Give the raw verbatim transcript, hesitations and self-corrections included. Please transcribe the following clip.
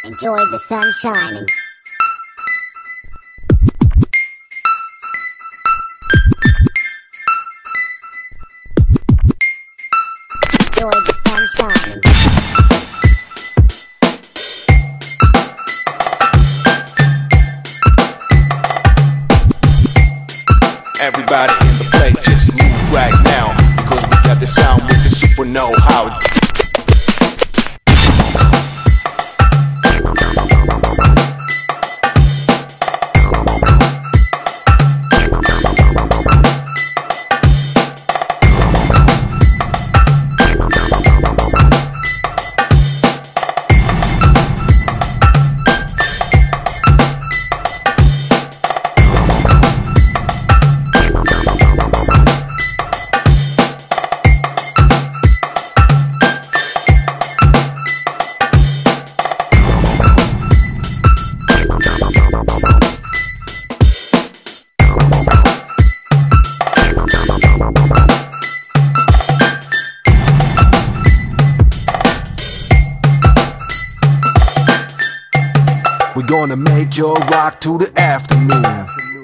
Enjoy the sun shining. Enjoy the sun shining. Everybody in the place, just move right now, because we got the sound with the super know-how. We're gonna make your rock to the afternoon.